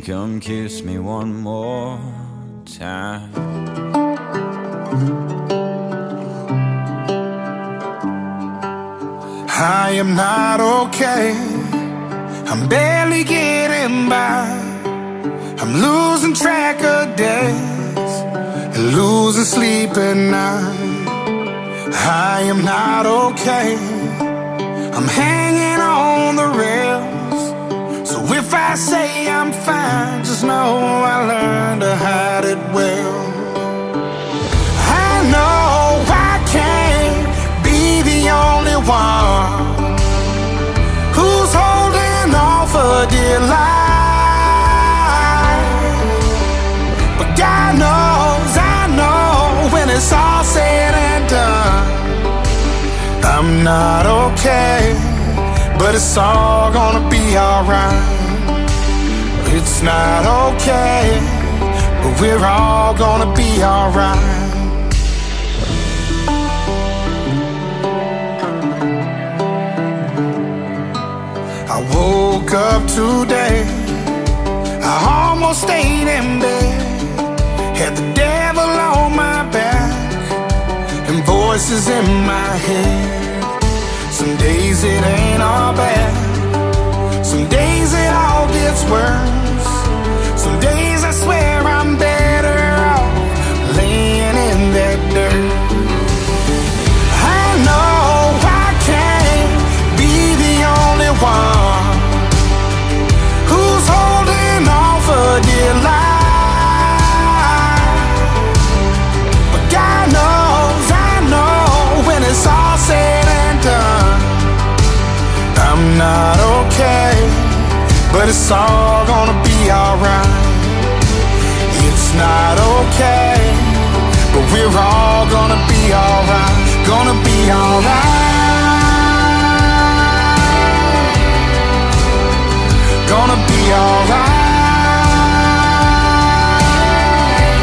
Come kiss me one more time. I am not okay. I'm barely getting by. I'm losing track of days and losing sleep at night. I am not okay. I'm hanging on the rails. So if I say I'm fine, just know I learned to hide it well. I know I can't be the only one who's holding on for dear life. But God knows, I know, when it's all said and done, I'm not okay, but it's all gonna be alright. It's not okay, but we're all gonna be alright. I woke up today, I almost stayed in bed, had the devil on my back and voices in my head. Some days it ain't all bad, some days it all gets worse. Some days I swear I'm better off laying in that dirt. I know I can't be the only one who's holding on for dear life. But God knows, I know, when it's all said and done, I'm not okay, but it's all gonna be alright. It's not okay, but we're all gonna be alright. Gonna be alright. Gonna be alright.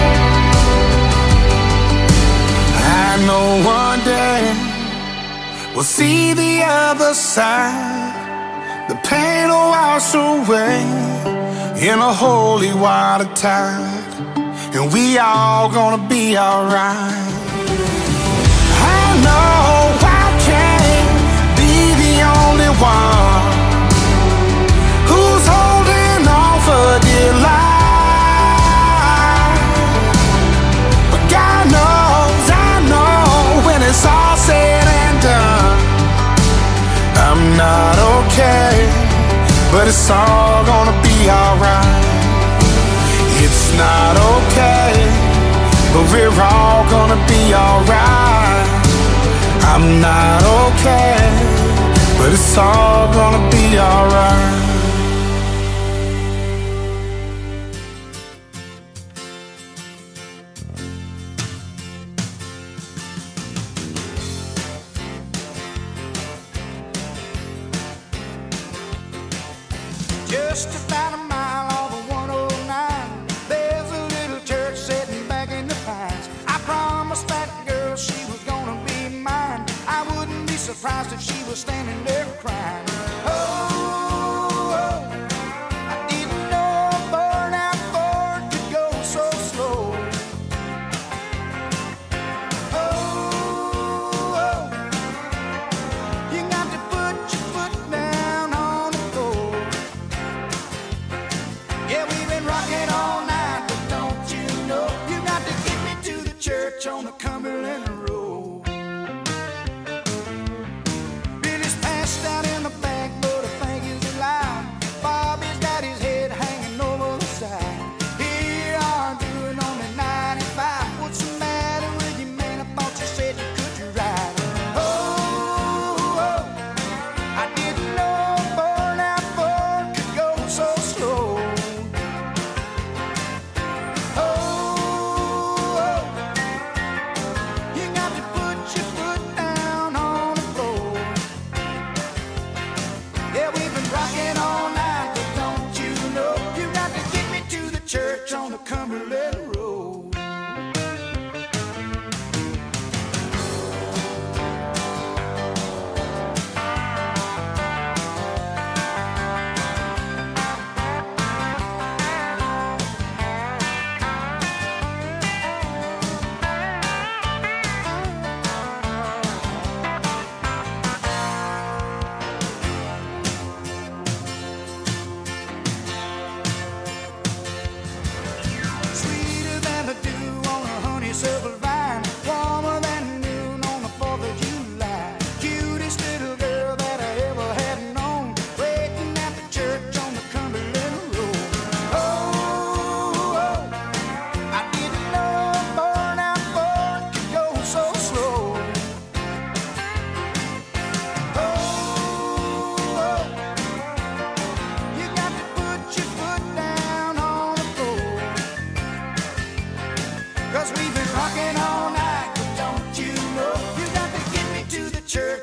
I know one day we'll see the other side. The pain will wash away in a holy water tide, and we all gonna be alright. I know I can't be the only one who's holding on for dear life. But God knows, I know, when it's all said and done, I'm not okay, but it's all gonna be alright. It's not okay, but we're all gonna be alright. I'm not okay, but it's all gonna be alright. Just about a mile off of 109, there's a little church sitting back in the pines. I promised that girl she was gonna be mine. I wouldn't be surprised if she was standing there crying. Oh, oh, I didn't know a burnout Ford could go so slow. Oh, oh, you got to put your foot down on the floor. Yeah, we've been rocking all night, but don't you know, you got to get me to the church on the Cumberland Road. Billy's passed out in the back, but I think he's alive. Bobby's got his head hanging over the side. Here I'm doing only 95. What's the matter with you, man? I thought you said you could ride. Oh, oh, I didn't know a burnout Ford could go so slow. Oh, oh, you got to put your foot down on the floor. Yeah, we've been rocking all night, but don't you know, you got to get me to the church on the Cumberland Road.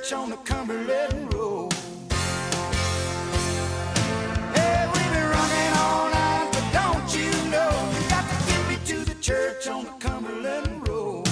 church on the Cumberland Road. Hey, we've been running all night, but don't you know you got to get me to the church on the Cumberland Road.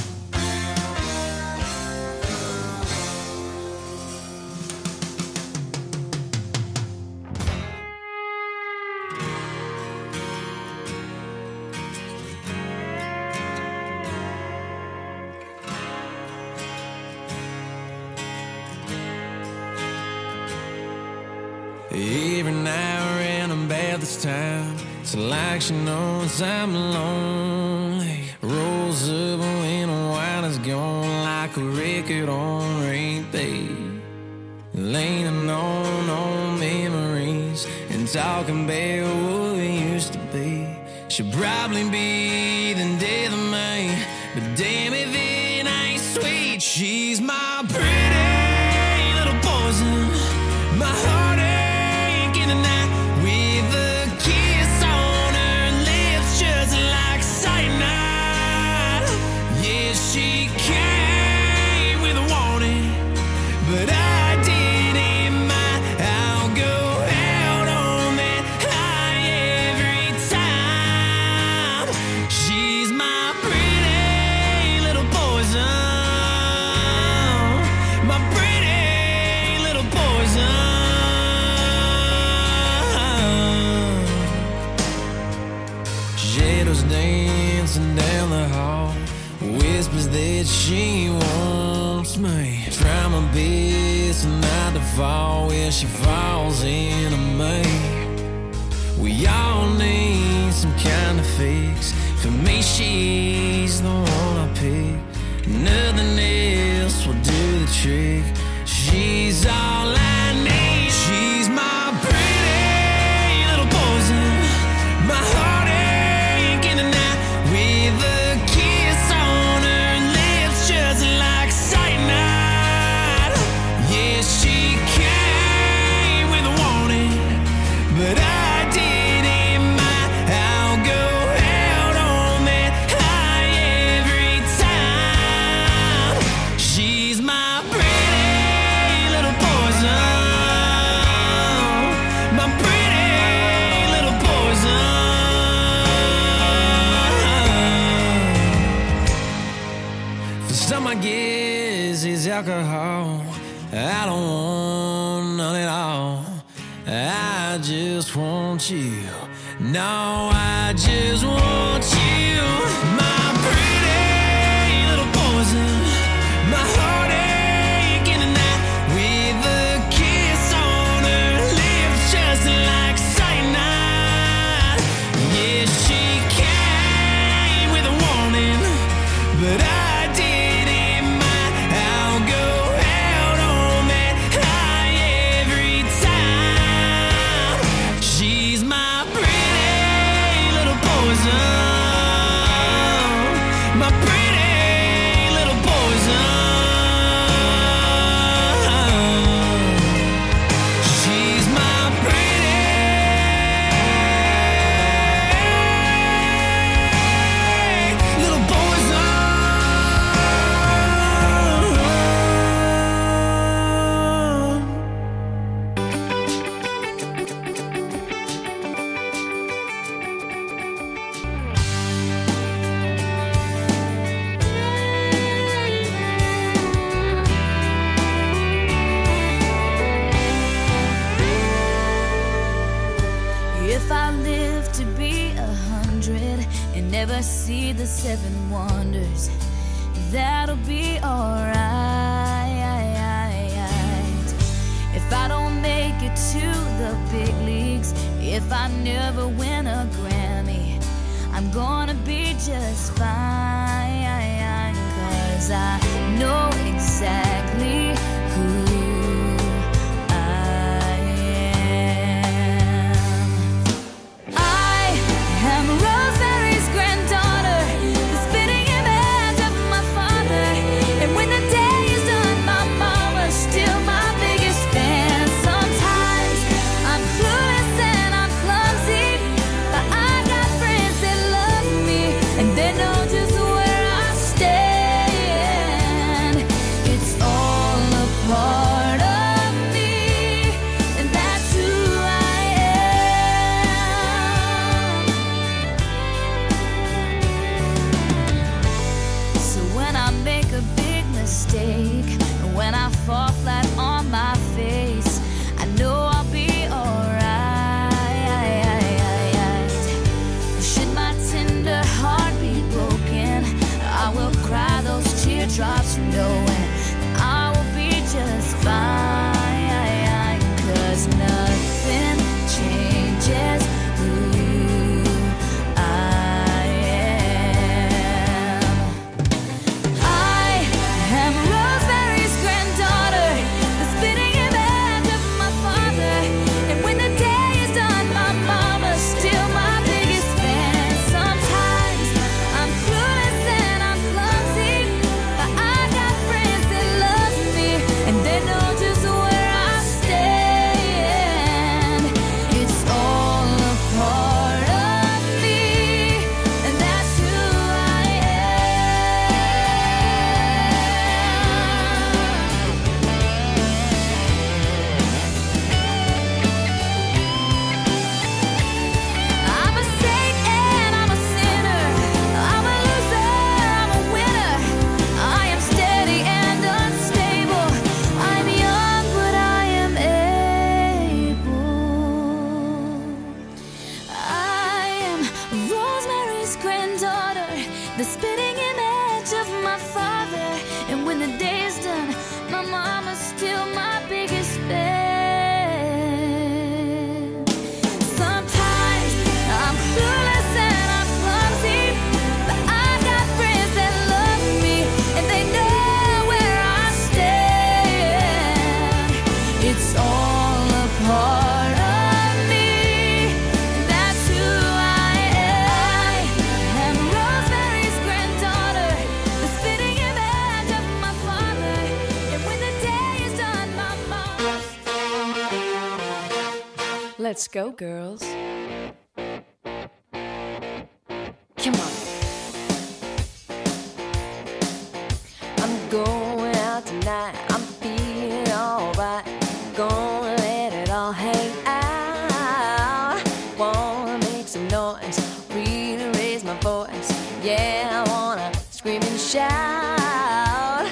Every now and then about this time, it's like she knows I'm lonely. Rolls up when the wine is gone, like a record on repeat. Leaning on old memories and talking about what we used to be. She'll probably be the death of me, but damn if it ain't sweet. She's my pretty little poison, my heartache in the night, with a kiss on her lips just like cyanide. Yeah, she came with a warning, but I didn't mind. I'll go out on that high every time. She's my pretty little poison, my pretty little poison. Shadows dancing down the hall, whispers that she wants me. Try my best not to fall where she falls into me. We all need some kind of fix. For me, she's the one I pick. Nothing else will do the trick. She's all I need. She's my pretty little poison, my heartache in the night, with a kiss on her lips just like cyanide. Yeah, she came with a warning, but I didn't mind. I'll go out on that high every time. She's my pretty little poison, my pretty little poison. For some, I guess it's alcohol. I don't want none at all. I just want you. No, I just want you. My pretty little poison, my heartache in the night, with a kiss on her lips just like cyanide. Yeah, she came with a warning, but I didn't mind. I'll go out on that high every time. She's my pretty little poison, my pretty little poison. She's my pretty little poison. If I live to be 100 and never see the 7 wonders, that'll be alright. If I don't make it to the big leagues, if I never win a Grammy, I'm gonna be just fine. 'Cause I know exactly who I am Rosemary's granddaughter, the spitting image of my father. And when the day is done, my mama's still my biggest fan. Sometimes I'm clueless and I'm clumsy, but I Let's go, girls. Come on. I'm going out tonight. I'm feeling alright. Gonna let it all hang out. Wanna make some noise, really raise my voice. Yeah, I wanna scream and shout.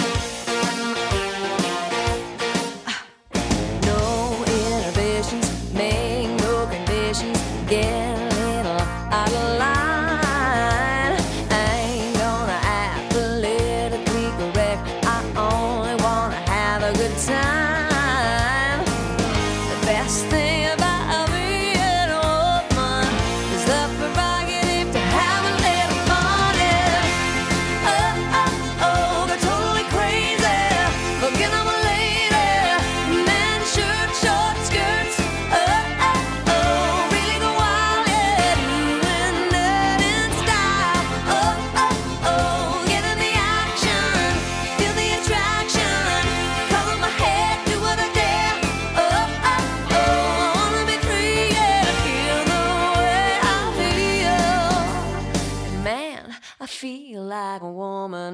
No inhibitions, make no conditions. Get a little out of line. I ain't gonna act politically correct. I only wanna have a good time. The best thing about being a woman is the prerogative to have a little fun. Yeah. Oh, oh, oh, they're totally crazy. Forget I'm a lady. Men, shirt, short skirts. Oh, oh, oh, really go wild, yeah. Doing that in style. Oh, oh, oh, get in the action. Feel the attraction. Cover my head, do what I dare. Oh, oh, oh, I wanna be free, yeah. Feel the way I feel. Man, I feel like a woman.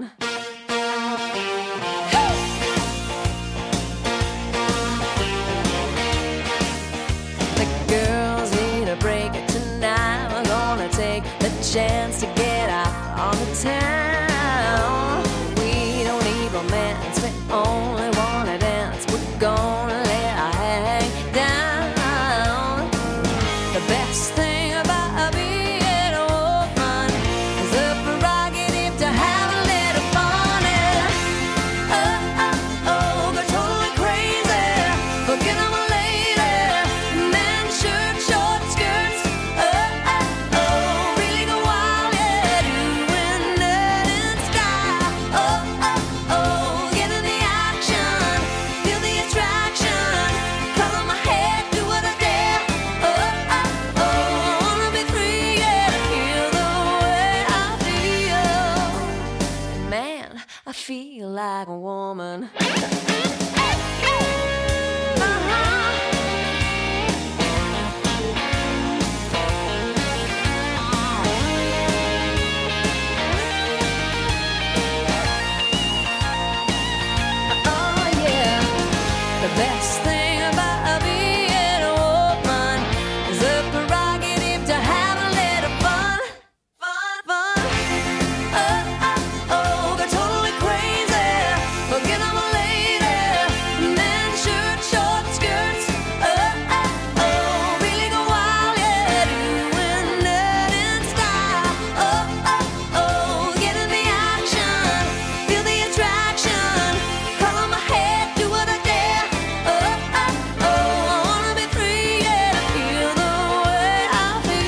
The girls need a break tonight. We're gonna take the chance to get out on the town. We don't need romance, we only wanna dance. We're gonna let our hang down. The best thing about being a woman is the prerogative to have a little fun. Yeah. Oh, oh, oh, they're totally crazy. Forget I'm a lady. Men, shirt, short skirts. Oh, oh, oh, really go wild, yeah. Doing that in style. Oh, oh, oh, get in the action. Feel the attraction. Color my head, do what I dare. Oh, oh, oh, I wanna be free, yeah. Feel the way I feel. Man, I feel like a woman. Oh yeah, the best thing about being a woman is the prerogative to have a little fun, fun, fun. Oh, oh, oh, they're totally crazy. Forget I'm a lady. Men, shirt, short skirts. Oh, oh, oh, really go wild, yeah. Doing that in style. Oh, oh, oh, get in the action. Feel the attraction. Color my head, do what I dare. Oh, oh, oh, I wanna be free, yeah. Feel the way I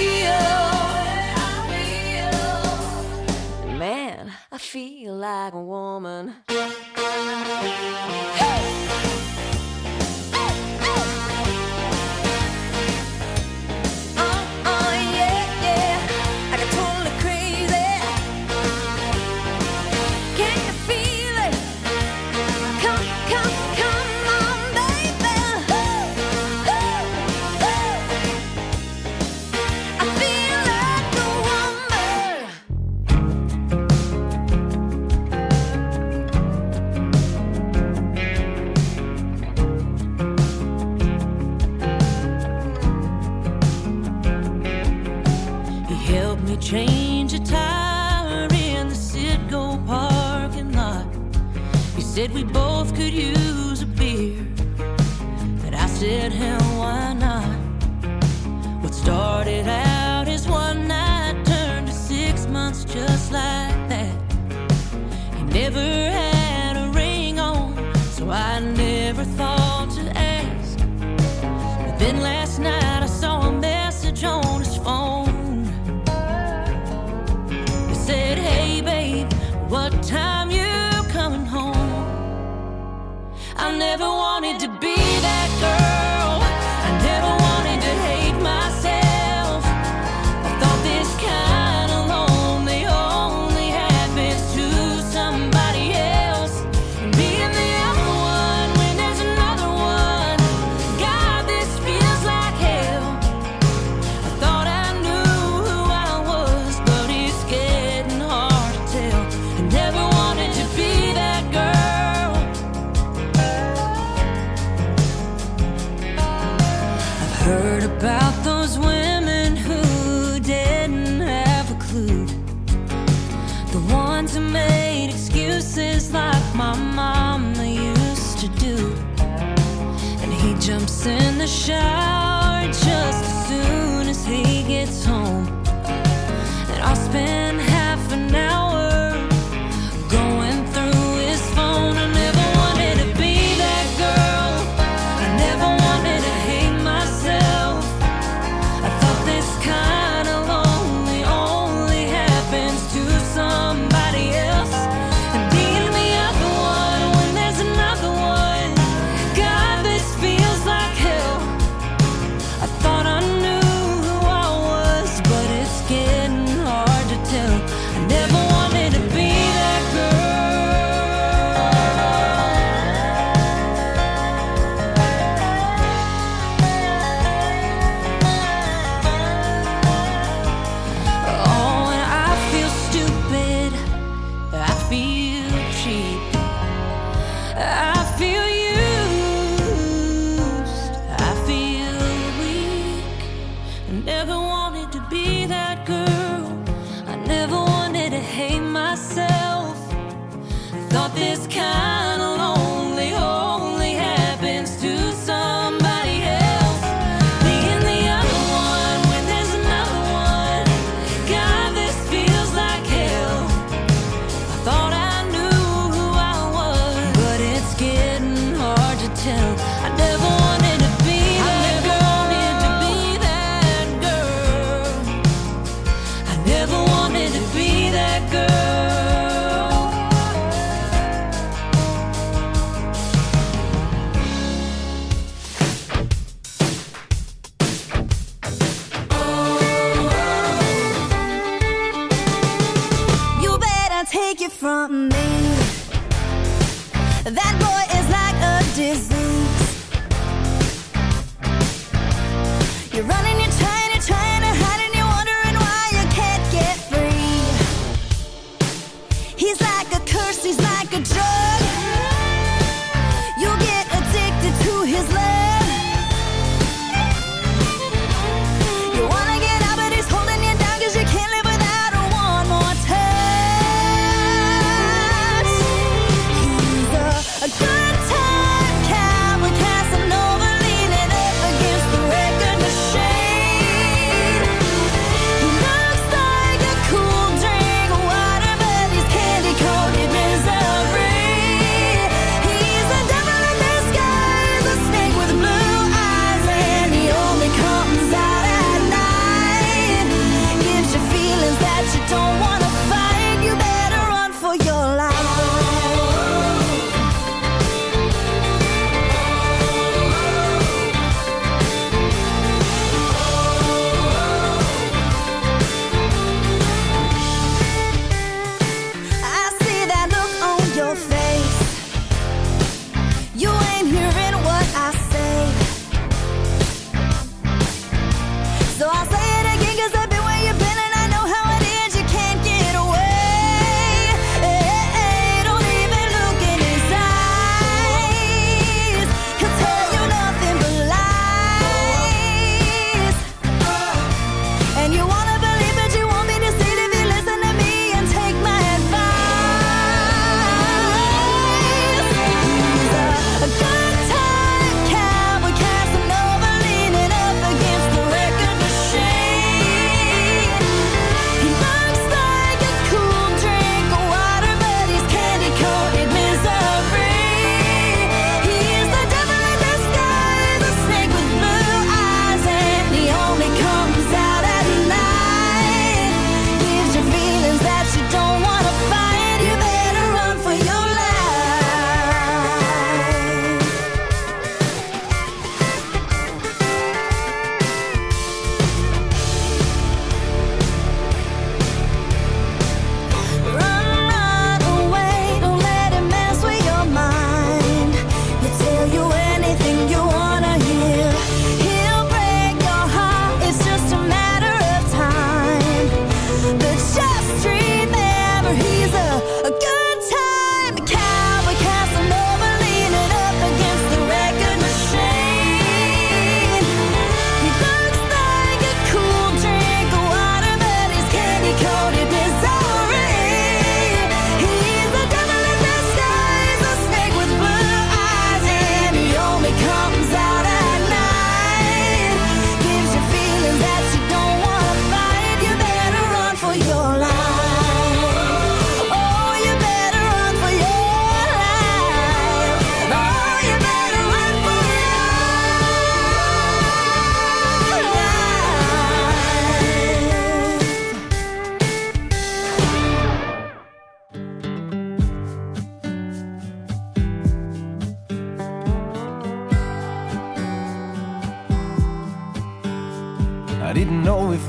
feel. Man, I feel like a woman. Oh, yeah, yeah. I got totally crazy. Can you feel it? Come, come, come on, baby. I feel like a woman. He helped me change a tire in the Citgo parking lot. He said we both could use a beer, but I said, hell, why not? What started out as one night turned to 6 months just like that. He never had a ring on, so I never thought to ask. But then last night I saw a message on his phone. It said, hey babe, what time you coming home? I never wanted to be that girl. I never wanted to hate myself. I thought this kind of lonely only happens to somebody else. And being the other one when there's another one, God, this feels like hell. ones who made excuses like my mama used to do. And he jumps in the shower just as soon as he gets home. And I'll spend half an hour going through his phone. I never wanted to be that girl. I never wanted to hate myself. I thought this kind of lonely only happens to somebody else. And being the other one when there's another one, God, this feels like hell. I thought I knew who I was, but it's getting hard to tell. I never wanted to be that Oh, and I feel stupid, I feel cheap, I feel used, I feel weak. I never wanted to be that girl. I never wanted to hate myself. I thought this kind of lonely only happens to somebody else. Being the other one when there's another one, God, this feels like hell. I thought I knew who I was, but it's getting hard to tell. I never wanted to be that girl. I never wanted to be that girl. You better take it from me. That boy is like a disease. You're running, you're trying to hide, and you're wondering why you can't get free. He's like a curse, he's like a drug. You get addicted to his love. You wanna get out, but he's holding you down, 'cause you can't live without one more touch. He's a good time cat.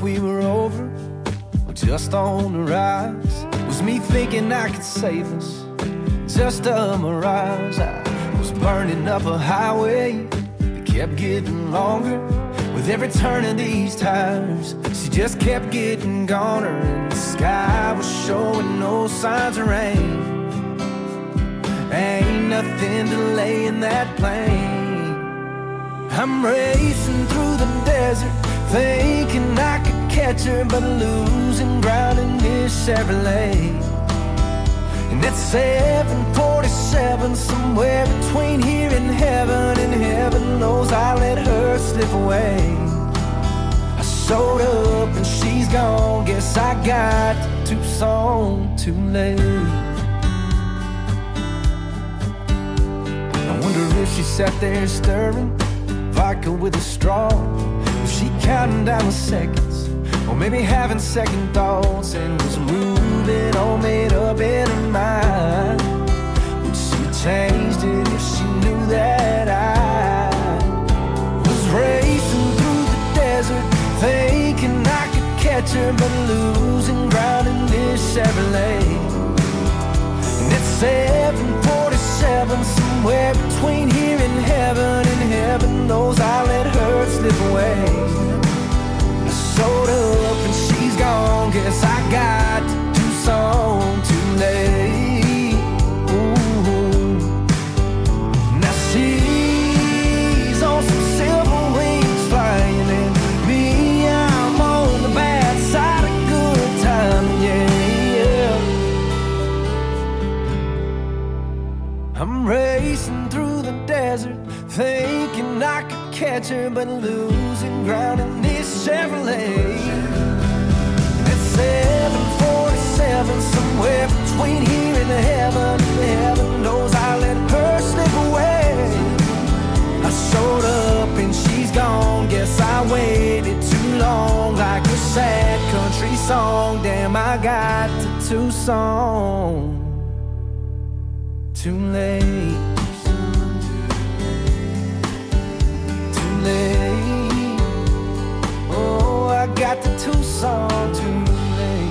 we were over or just on the rise. Was me thinking I could save us, just a mirage. I was burning up a highway that kept getting longer with every turn of these tires. She just kept getting goner, and the sky was showing no signs of rain. Ain't nothing delaying that plane. I'm racing through the desert, thinking I could catch her, but losing ground in this Chevrolet. And it's 7:47, somewhere between here and heaven knows I let her slip away. I showed up and she's gone, guess I got to Tucson too late. I wonder if she sat there stirring vodka with a straw. Was she counting down the seconds, or maybe having second thoughts, and was moving all made up in her mind? Would she changed it if she knew that I was racing through the desert, thinking I could catch her, but losing ground in this Chevrolet? And it's 7:47, somewhere between here and heaven knows I let her slip away. I showed up and she's gone, guess I got to Tucson too late. Ooh. Now she's on some silver wings flying, and me, I'm on the bad side of good time, yeah. I'm racing through the desert, thinking I could catch her, but losing ground in this Chevrolet. It's 7:47, somewhere between here and heaven knows I let her slip away. I showed up and she's gone, guess I waited too long, like a sad country song. Damn, I got to Tucson too late. Oh, I got to Tucson too late.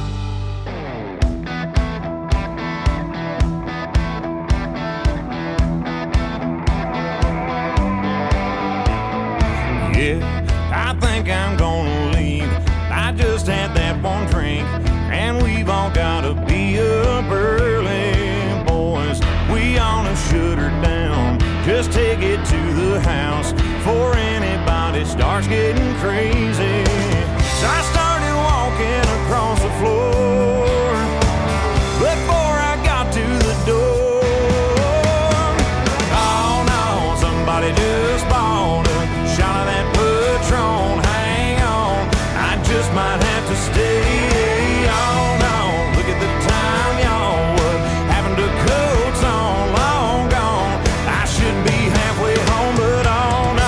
Yeah, I think I'm gonna leave. I just had that one drink, and we've all gotta be up early. Boys, we ought to shut her down, just take it to the house before anybody starts getting crazy. So I started walking across the floor before I got to the door. Oh no, somebody just bought a shot of that Patron. Hang on, I just might have to stay. Oh no, look at the time, y'all. What happened to coats on? Long gone. I should be halfway home, but oh no.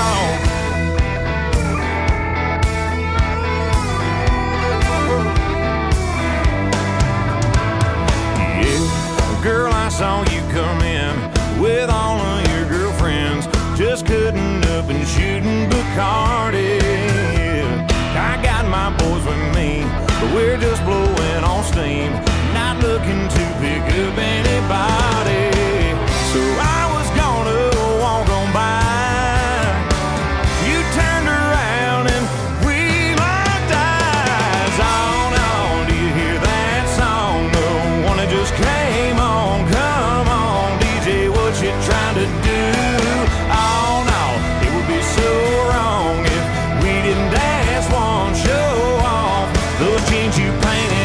Yeah, girl, I saw you come in with all of your girlfriends, just cutting up and shooting Bacardi. I got my boys with me, but we're just blowing on steam, not looking to pick up anybody. So I was gonna walk on by, you turned around and we locked eyes. Oh no, do you hear that song? The one that just came on. Come on, DJ, what you trying to do? Oh no, it would be so wrong if we didn't dance one show off. Those jeans you painted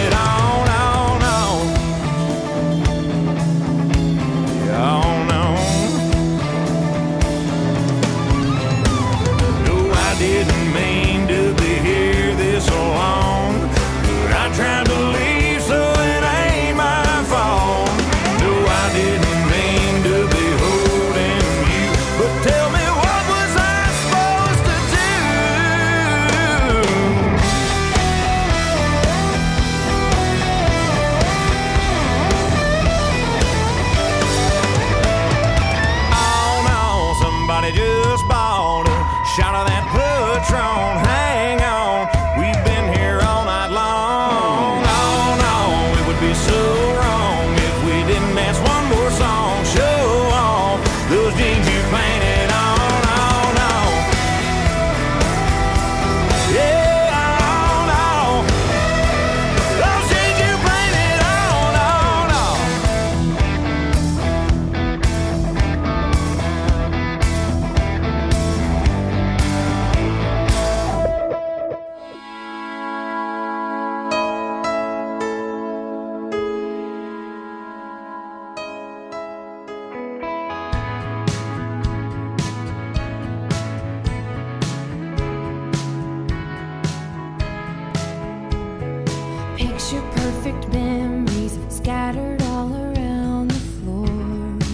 picture perfect memories scattered all around the floor.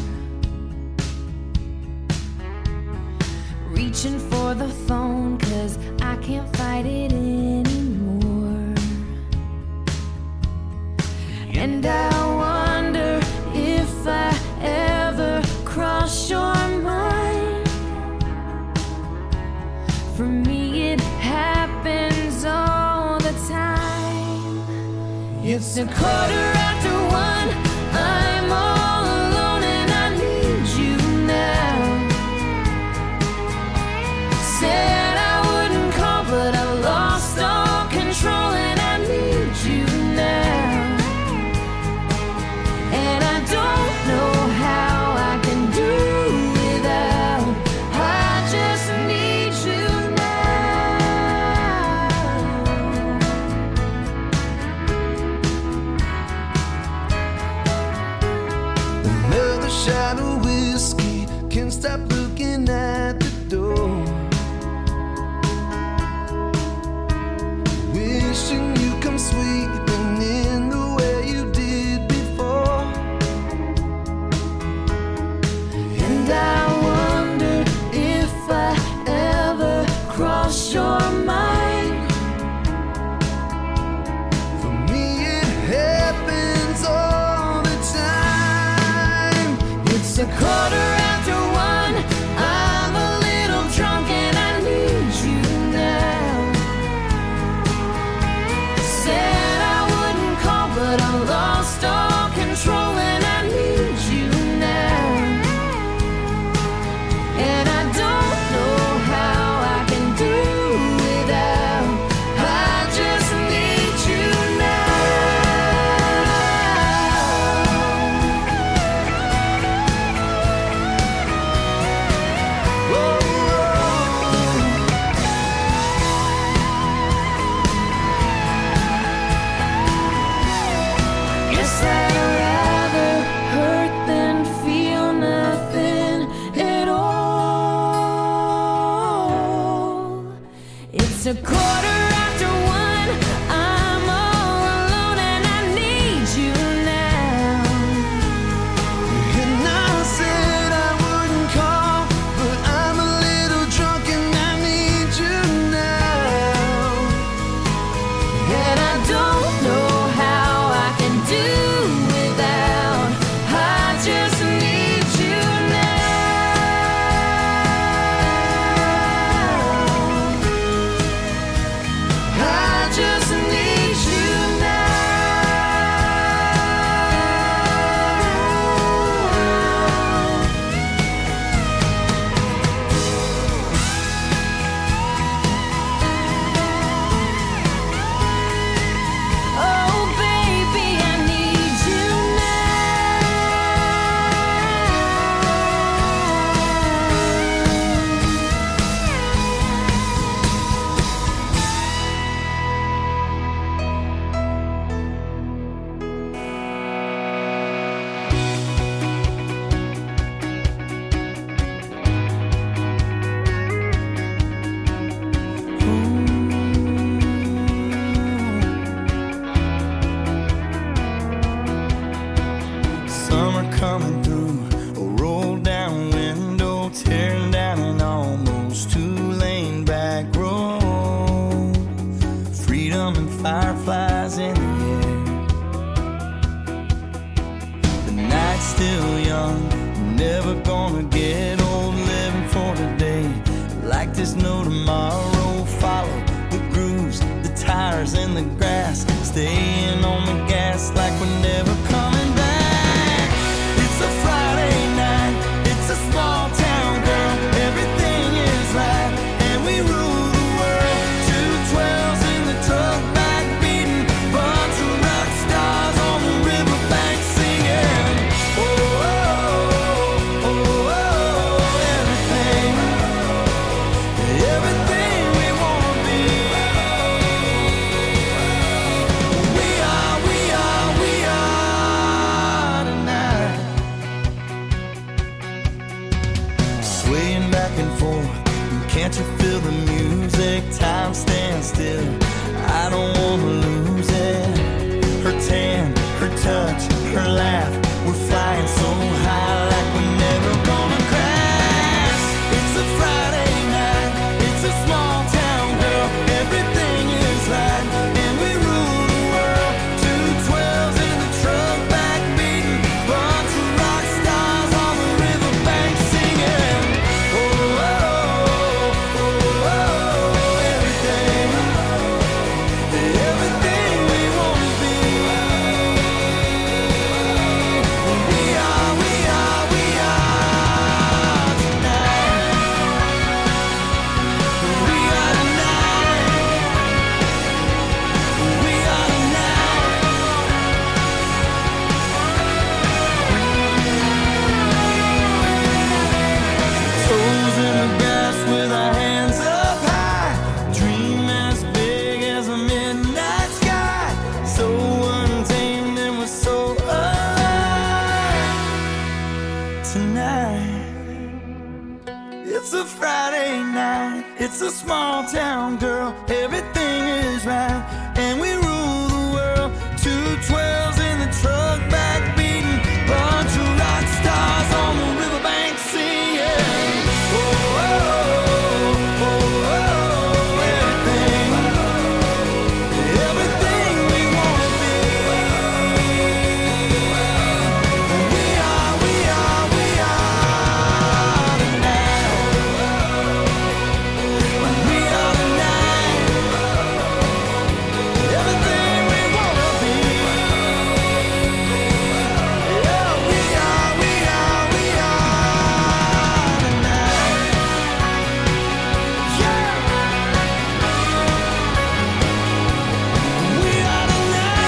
Reaching for the phone 'cause I can't fight it anymore. And I wonder if I ever cross your mind. For me it happens all the time. It's a 1:15. I'm all alone and I need you now. Said I wouldn't call, but I lost all control and I need you now. And I don't know how I can do without. I just need you now. Another shot of whiskey, can't stop looking at the door. Wishing you come sweeping in the way you did before. And I wonder if I ever cross your mind. For me it happens all the time. It's a 1:15. I'm a little drunk and I need you now. Said I wouldn't call, but I lost all control and I need you now. And I don't know how I can do without. I just need you now. Guess I'd rather hurt than feel nothing at all. It's a 1:15. I'm all alone and I need you now. And I said I wouldn't call, but I'm a little drunk and I need you now. And I don't know how I can do without. I just need you now. I just need you now. Oh baby, I need you Summer coming through, a roll down window, tearing down an almost two-lane back road. Freedom and fireflies in the air. The night's still young, never gonna get old. Living for today, like there's no tomorrow. Follow the grooves, the tires and the grass, staying on the gas like we're never coming back. It's a Friday night, it's a small town girl, everything is right, and we rule the world. 212s in the truck back beating, bunch of rock stars on the riverbank singing. Oh, oh, oh, oh, oh, everything, everything we wanna be. We are, we are, we are. a small town girl. Everything is right, and we rule the world. 212s in the truck, back beating. Bunch of rock stars on the riverbank singing. Oh, oh, oh, oh, oh, everything. Everything we wanna be. We are the night. We are the night. Everything we wanna be. Yeah, we are the night. Yeah. We are the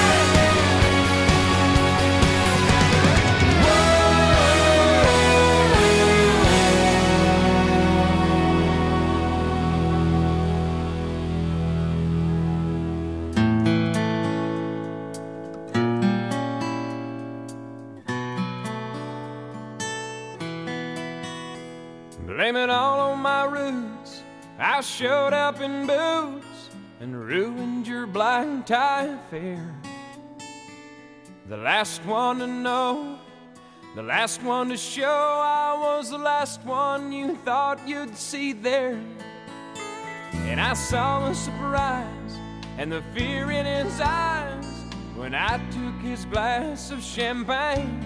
Blame it all on my roots. I showed up in boots and ruined your black tie affair. The last one to know, the last one to show. I was the last one you thought you'd see there. And I saw the surprise and the fear in his eyes when I took his glass of champagne.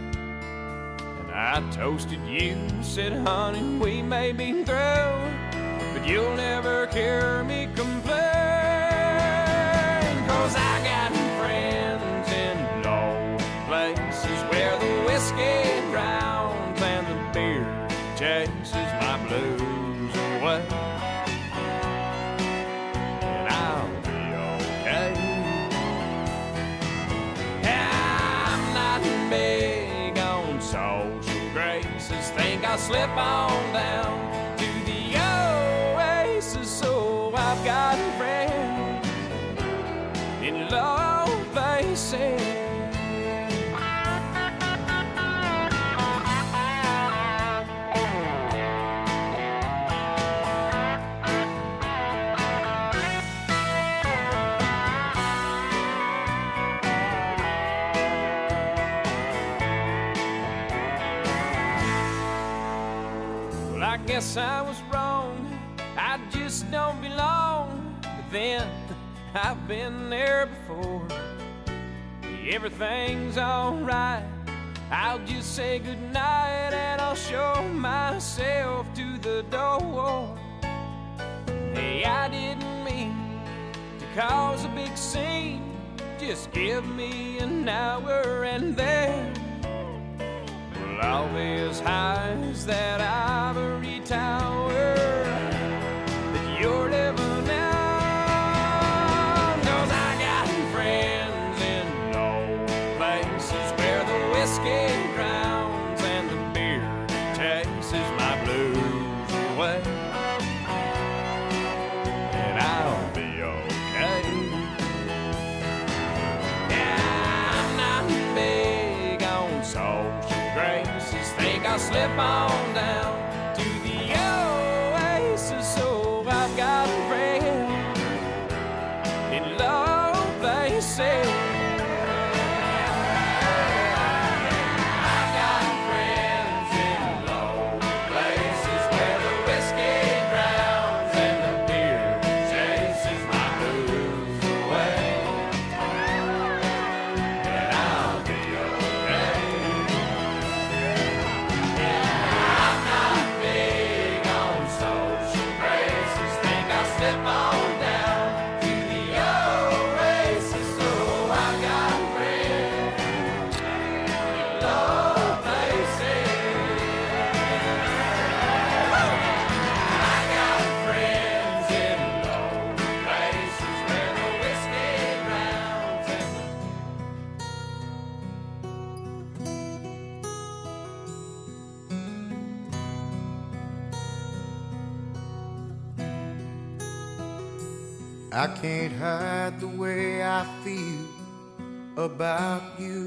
I toasted you, said, honey, we may be through, but you'll never hear me complain. 'Cause I got friends in low places where the whiskey drowns and the beer chases my blues away. And I'll be okay. I'm not big on social graces. Think I'll slip on down to the oasis. So I've got friends in low places. I guess I was wrong, I just don't belong. But then, I've been there before. Everything's alright, I'll just say goodnight and I'll show myself to the door. Hey, I didn't mean to cause a big scene. Just give me an hour and then I'll be as high as that ivory tower that you're living on. 'Cause I got friends in low places where the whiskey drowns and the beer chases my blues away. And I'll be okay. Yeah, I'm not big on social graces. Think I'll slip on down to the oasis. So I've got friends in low places. I've got friends in low places where the whiskey drowns and the beer chases my blues away. And I'll be okay. Slip on down to the oasis. So I got friends in low places. I got friends in low places where the whiskey drowns and I can't hide the way I feel about you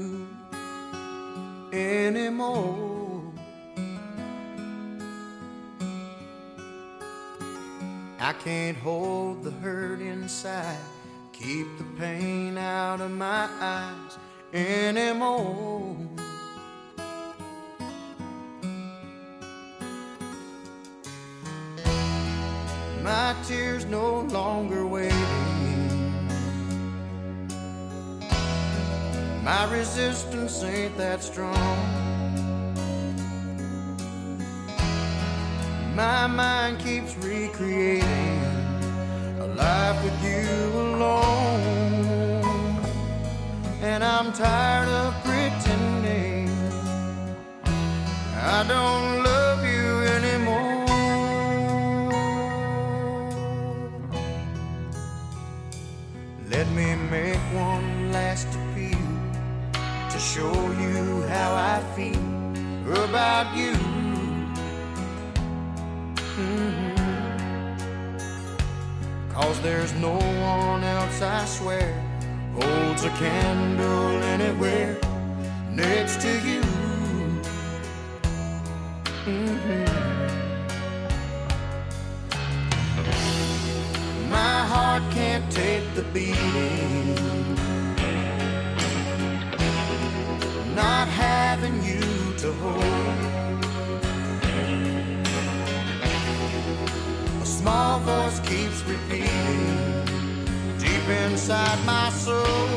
anymore. I can't hold the hurt inside, keep the pain out of my eyes anymore. My tears no longer waiting, my resistance ain't that strong. My mind keeps recreating a life with you alone, and I'm tired of pretending I don't love you anymore. Let me make one last appeal to show you how I feel about you. Cause there's no one else, I swear, holds a candle anywhere next to you. My heart can't take the beating, not having you to hold. A small voice keeps repeating deep inside my soul.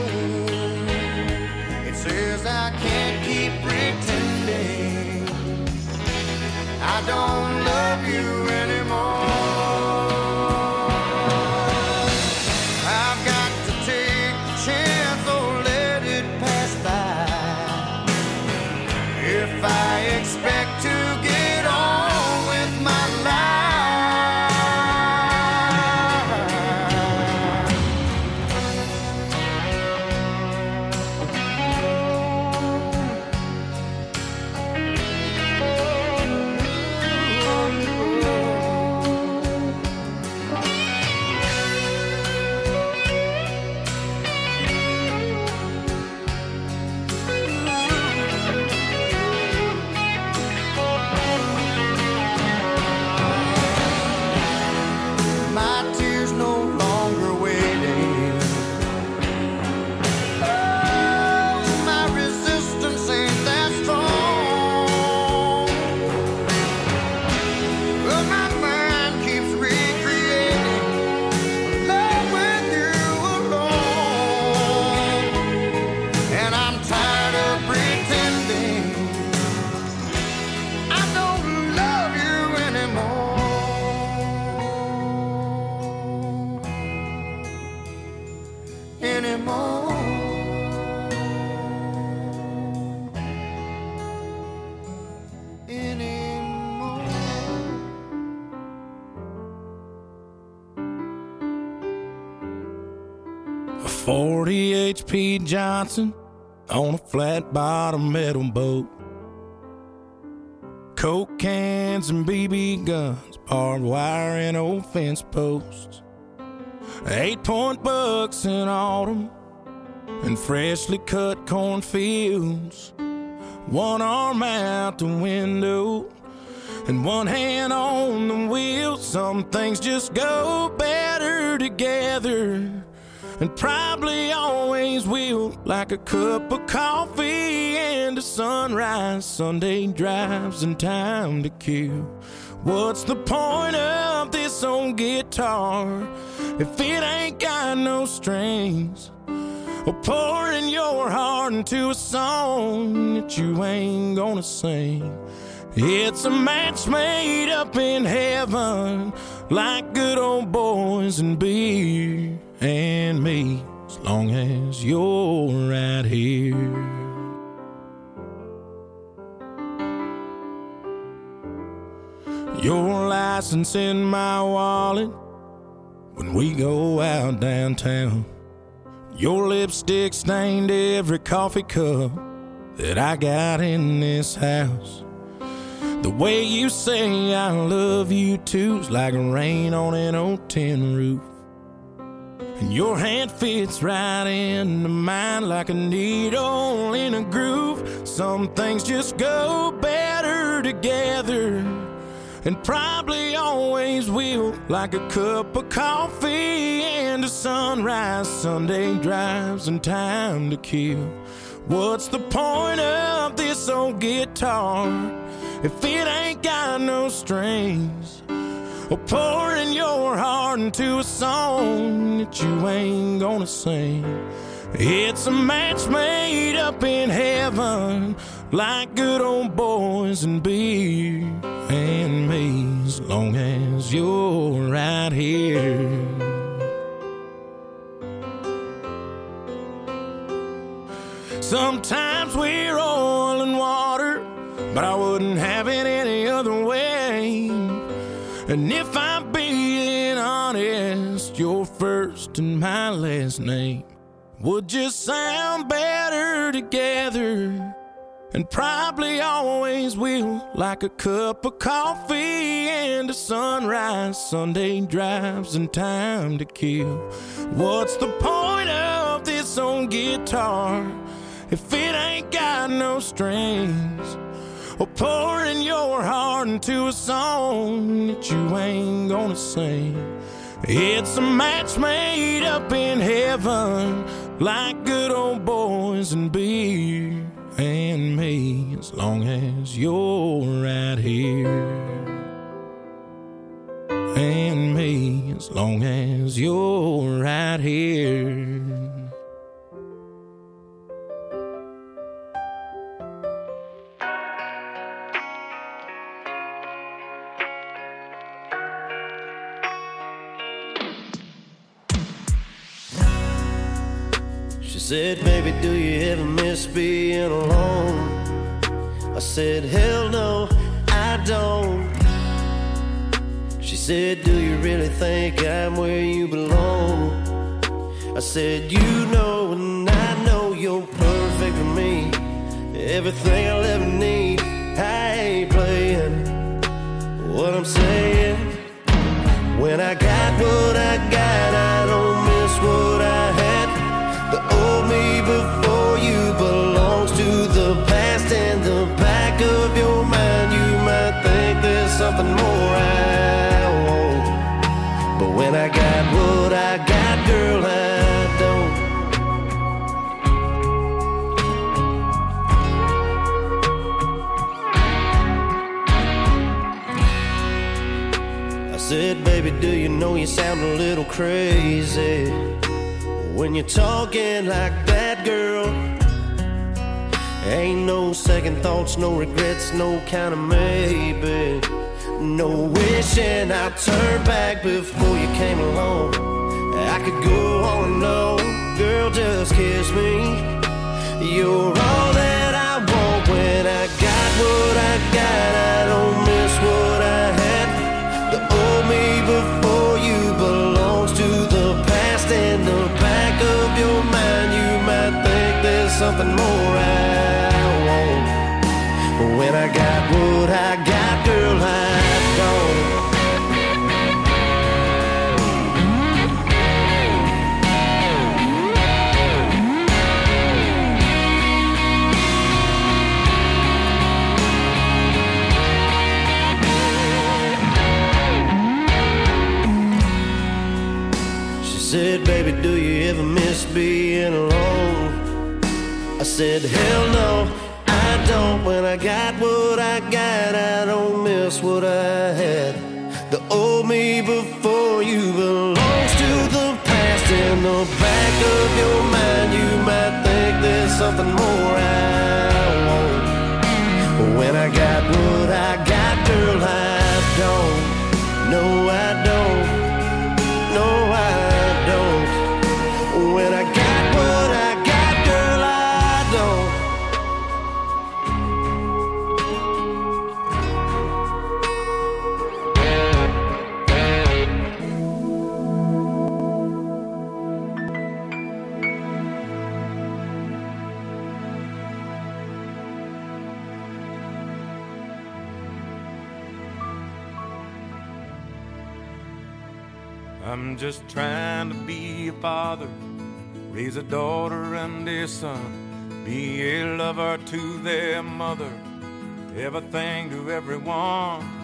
It says I can't keep pretending I don't love you anymore. I've got to take the chance or let it pass by. If I expect to get on with my life, A 40 H.P. Johnson on a flat-bottom metal boat. Coke cans and BB guns, barbed wire and old fence posts. 8-point bucks in autumn and freshly cut cornfields. One arm out the window and one hand on the wheel. Some things just go better together, and probably always will, like a cup of coffee and a sunrise, Sunday drives and time to kill. What's the point of this old guitar if it ain't got no strings? Or pouring your heart into a song that you ain't gonna sing. It's a match made up in heaven, like good old boys and beer and me, as long as you're right here. Your license in my wallet when we go out downtown. Your lipstick stained every coffee cup that I got in this house. The way you say I love you too's like rain on an old tin roof. And your hand fits right into mine like a needle in a groove. Some things just go better together, and probably always will, like a cup of coffee and a sunrise, Sunday drives and time to kill. What's the point of this old guitar if it ain't got no strings? Or pouring your heart into a song that you ain't gonna sing. It's a match made up in heaven, like good old boys and beer and me, as long as you're right here. Sometimes we're oil and water, but I wouldn't have it any other way. And if I'm being honest, your first and my last name would just sound better together, and probably always will, like a cup of coffee and a sunrise, Sunday drives and time to kill. What's the point of this old guitar if it ain't got no strings? Or pouring your heart into a song that you ain't gonna sing. It's a match made up in heaven, like good old boys and beer and me, as long as you're right here. And me, as long as you're right here. She said, baby, do you ever miss being alone? I said, hell no, I don't. She said, do you really think I'm where you belong? I said, you know and I know you're perfect for me. Everything I'll ever need. I ain't playing what I'm saying. When I got what I got, I don't miss what I had. The old me before you belongs to the past. In the back of your mind, you might think there's something more I want. But when I got what I got, girl, I don't. I said, baby, do you know you sound a little crazy when you're talking like that, girl? Ain't no second thoughts, no regrets, no kind of maybe. No wishing I'd turn back before you came along. I could go on and on, girl, just kiss me. You're all that I want. When I got what I got, I don't miss what I had. The old me before you belongs to the past. In the back of your mind, you might think there's something more I want. But when I got what I got, girl, I don't. Said, baby, do you ever miss being alone? I said, hell no, I don't. When I got what I got, I don't miss what I had. The old me before you belongs to the past. In the back of your mind, you might think there's something more I want. But when I got what I got, girl, I don't. No, I don't. No, I don't. When I got what I got, girl, I don't. I'm just trying to be a father, raise a daughter and a son, be a lover to their mother, everything to everyone.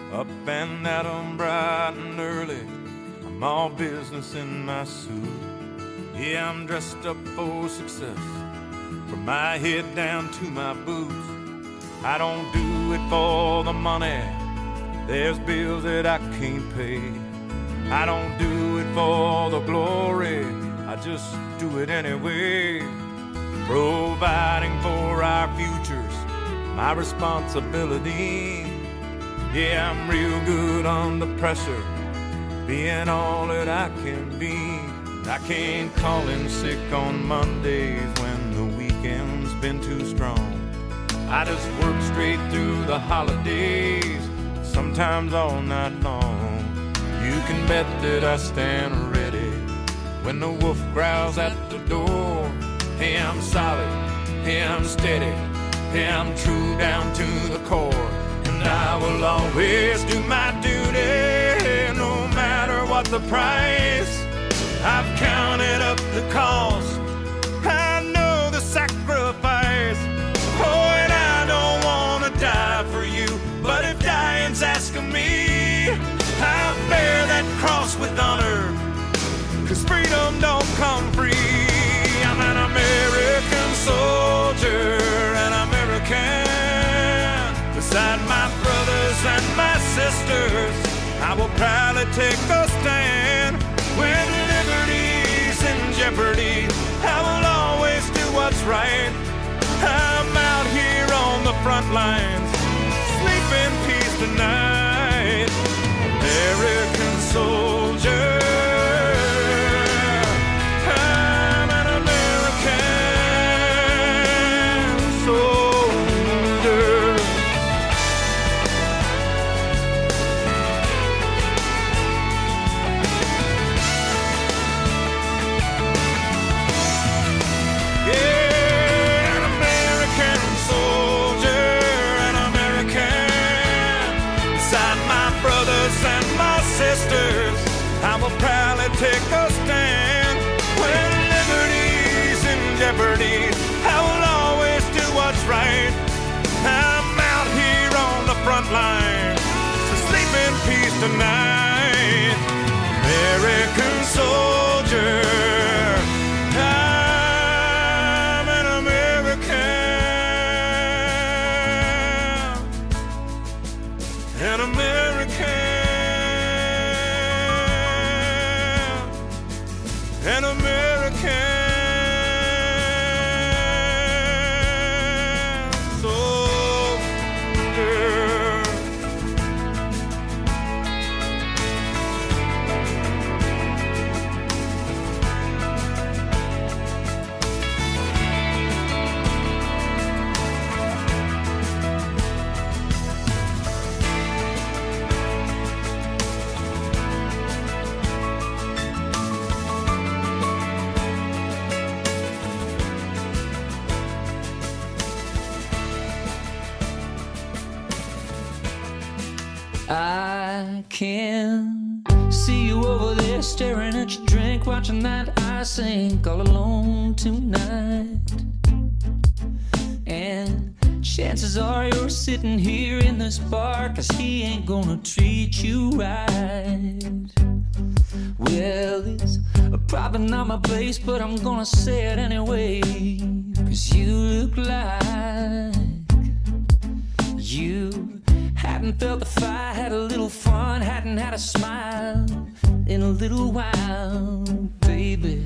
Up and at 'em bright and early, I'm all business in my suit. Yeah, I'm dressed up for success, from my head down to my boots. I don't do it for the money, there's bills that I can't pay. I don't do it for the glory, I just do it anyway. Providing for our futures, my responsibility. Yeah, I'm real good under pressure, being all that I can be. I can't call in sick on Mondays when the weekend's been too strong. I just work straight through the holidays, sometimes all night long. You can bet that I stand ready when the wolf growls at the door. Hey, I'm solid, hey, I'm steady, hey, I'm true down to the core. And I will always do my duty, no matter what the price. I've counted up the cost, I know the sacrifice. Oh, and I don't want to die for you, but if dying's asking me, I'll bear that cross with honor, 'cause freedom don't come free. I'm an American soldier, an American. Beside my brothers and my sisters, I will proudly take a stand. When liberty's in jeopardy, I will always do what's right. I'm out here on the front lines, sleep in peace tonight. American soldier, I'm an American soldier. Yeah, an American soldier, an American. Beside my brothers and my sisters, I will proudly take a stand. When liberty's in jeopardy, I will always do what's right. I'm out here on the front line, so sleep in peace tonight. American soldier, I'm an American, an American, an American soldier. I can see you over there staring at your drink, watching that ice sink all alone tonight. And chances are you're sitting here in this bar, 'cause he ain't gonna treat you right. Well, it's probably not my place, but I'm gonna say it anyway, 'cause you look like you hadn't felt the fire, had a little fun, hadn't had a smile in a little while, baby.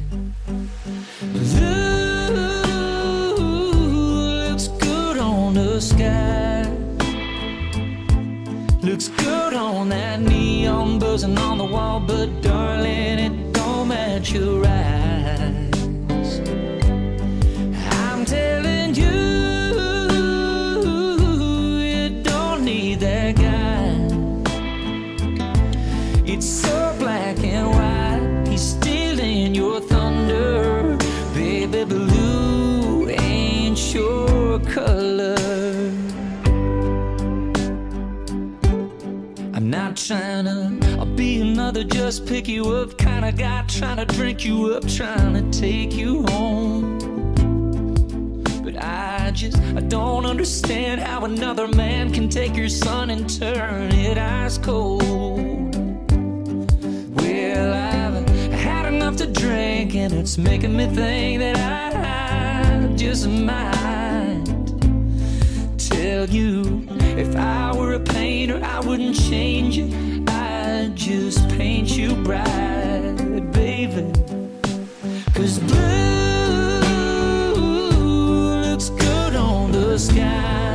Looks good on the sky, looks good on that neon buzzing on the wall, but darling, it don't match your eyes. I'm telling you, that guy. It's so black and white, he's stealing your thunder. Baby blue ain't your color. I'm not trying to be another just pick you up kind of guy, trying to drink you up, trying to take you home. But I I don't understand how another man can take your son and turn it ice cold. Well, I've had enough to drink, and it's making me think that I just might tell you, if I were a painter, I wouldn't change you. I'd just paint you bright, baby. 'Cause blue looks good on the sky.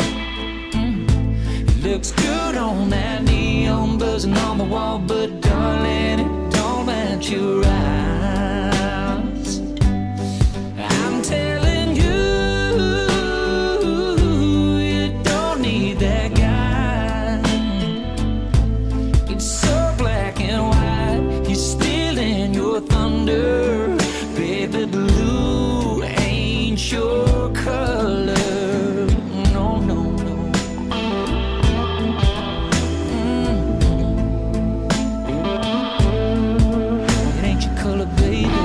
It looks good on that neon buzzing on the wall, but darling, it don't match your eyes. I'm telling you, you don't need that guy. It's so black and white, he's stealing your thunder. Baby, blue ain't your color. No, no, no. It ain't your color, baby.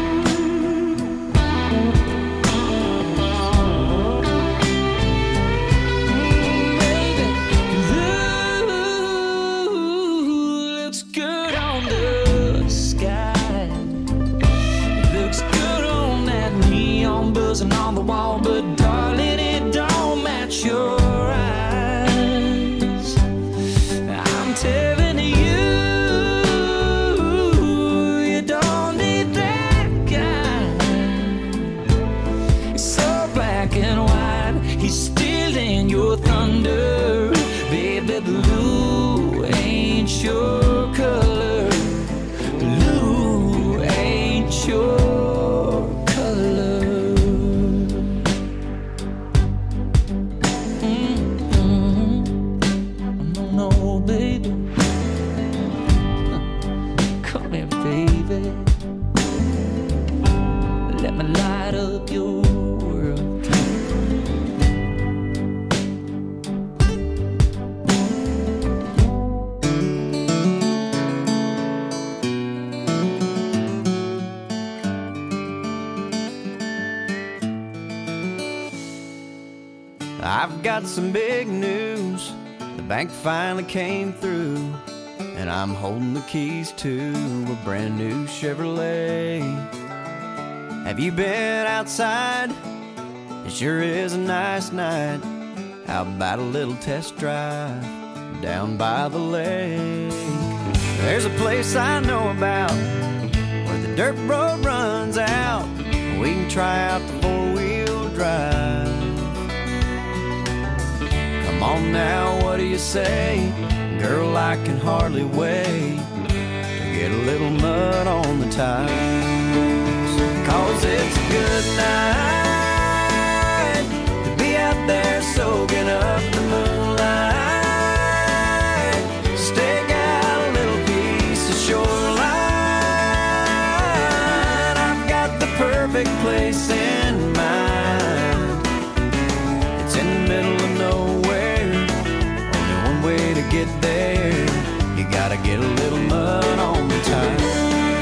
Baby, blue looks good on the sky. Looks good on that neon buzzing on the wall, but darling, it don't match your eyes. I'm telling you, you don't need that guy. It's so black and white, he's stealing your thunder. Baby, blue ain't your color. Blue ain't your color. No, no, baby. Come here, baby. Let me light up your world. I've got some big news. The bank finally came through, and I'm holding the keys to a brand new Chevrolet. Have you been outside? It sure is a nice night. How about a little test drive down by the lake? There's a place I know about where the dirt road runs out. We can try out the four-wheel drive. Come on now, what do you say? Girl, I can hardly wait to get a little mud on the tires. 'Cause it's a good night to be out there soaking up the moonlight. Stake out a little piece of shoreline. I've got the perfect place in mind. It's in the middle of nowhere, only one way to get there. You gotta get a little mud on the tires.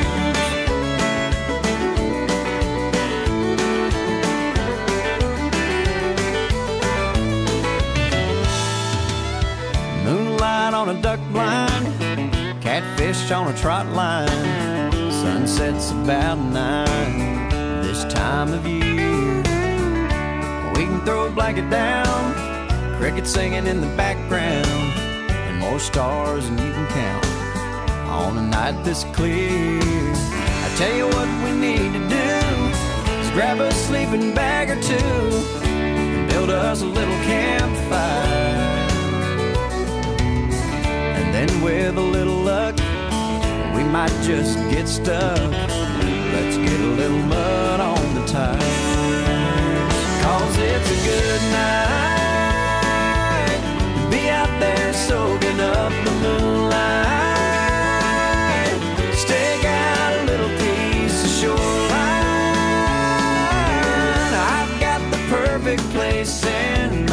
Moonlight on a duck blind, catfish on a trot line. Sunset's about 9 this time of year. We can throw a blanket down, crickets singing in the background, and more stars than you can count on a night this clear. I tell you what we need to do is grab a sleeping bag or two and build us a little campfire. And then with a little luck, we might just get stuck. Let's get a little mud on the tires. 'Cause it's a good night to be out there soaking up the moonlight. Stake out a little piece of shoreline. I've got the perfect place in